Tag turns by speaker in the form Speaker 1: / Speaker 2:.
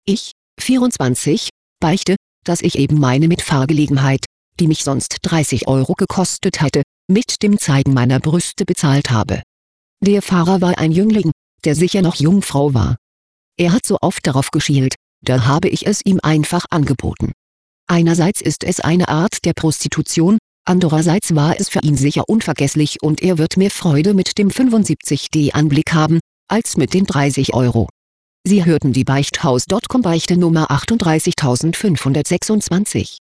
Speaker 1: Ich, 24, beichte, dass ich eben meine Mitfahrgelegenheit, die mich sonst 30 € gekostet hätte, mit dem Zeigen meiner Brüste bezahlt habe. Der Fahrer war ein Jüngling, der sicher noch Jungfrau war. Er hat so oft darauf geschielt, da habe ich es ihm einfach angeboten. Einerseits ist es eine Art der Prostitution, andererseits war es für ihn sicher unvergesslich und er wird mehr Freude mit dem 75D-Anblick haben, als mit den 30 €. Sie hörten die Beichthaus.com Beichte Nummer 38526.